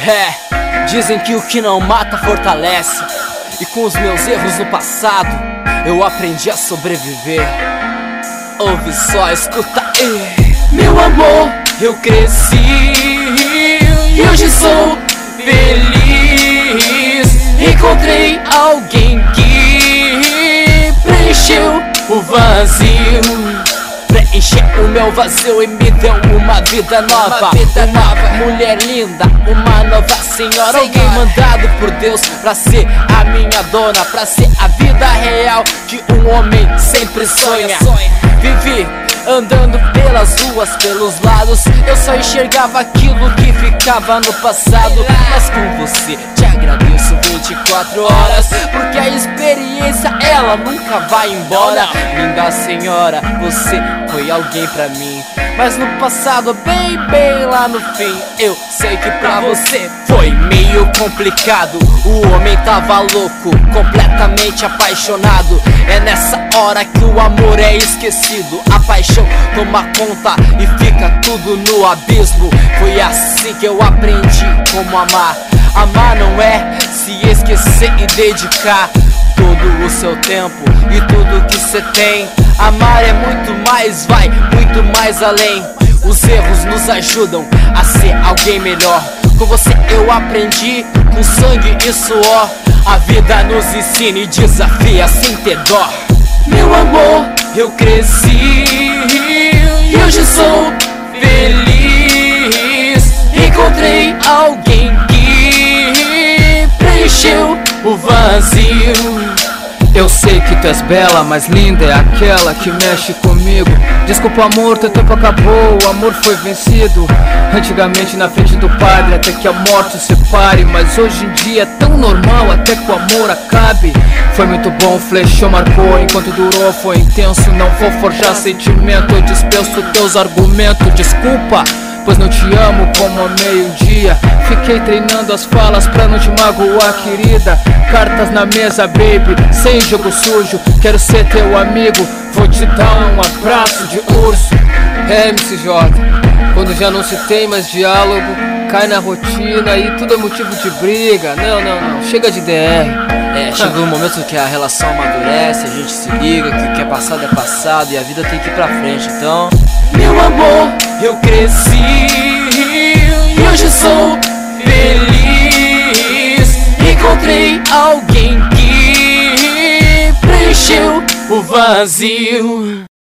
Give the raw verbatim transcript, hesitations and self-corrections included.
É, dizem que o que não mata fortalece. E com os meus erros no passado eu aprendi a sobreviver. Ouve só, escuta aí. Meu amor, eu cresci e hoje sou feliz. Encontrei alguém que preencheu o vazio, preencheu o meu vazio e me deu uma vida nova. Uma, vida uma nova. Mulher linda, uma nova senhora. Alguém mandado por Deus pra ser a minha dona, pra ser a vida real que um homem sempre sonha. Vivi andando pelas ruas, pelos lados, eu só enxergava aquilo que ficava no passado. Mas com você te agradeço vinte e quatro horas, porque a experiência ela nunca vai embora. Linda senhora, você foi alguém pra mim, mas no passado, bem, bem lá no fim, eu sei que pra você foi meio complicado. O homem tava louco, completamente apaixonado. É nessa hora que o amor é esquecido. A paixão toma conta e fica tudo no abismo. Foi assim que eu aprendi como amar. Amar não é se esquecer e dedicar todo o seu tempo e tudo que cê tem. Amar é muito mais, vai muito mais além. Os erros nos ajudam a ser alguém melhor. Com você eu aprendi com sangue e suor. A vida nos ensina e desafia sem ter dó. Meu amor, eu cresci e hoje sou feliz. Encontrei alguém que preencheu o vazio. Eu sei que tu és bela, mas linda é aquela que mexe comigo. Desculpa amor, teu tempo acabou, o amor foi vencido antigamente na frente do padre, até que a morte separe. Mas hoje em dia é tão normal até que o amor acabe. Foi muito bom, flechou, marcou, enquanto durou foi intenso. Não vou forjar sentimento, eu dispenso teus argumentos. Desculpa, pois não te amo como amei um dia. Fiquei treinando as falas pra não te magoar, querida. Cartas na mesa, baby, sem jogo sujo. Quero ser teu amigo, vou te dar um abraço de urso. É, M C J, quando já não se tem mais diálogo, cai na rotina e tudo é motivo de briga. Não, não, não, chega de D R. É, chega um momento que a relação amadurece, a gente se liga que o que é passado é passado e a vida tem que ir pra frente, então... Meu amor, eu cresci e hoje sou feliz. Encontrei alguém que preencheu o vazio.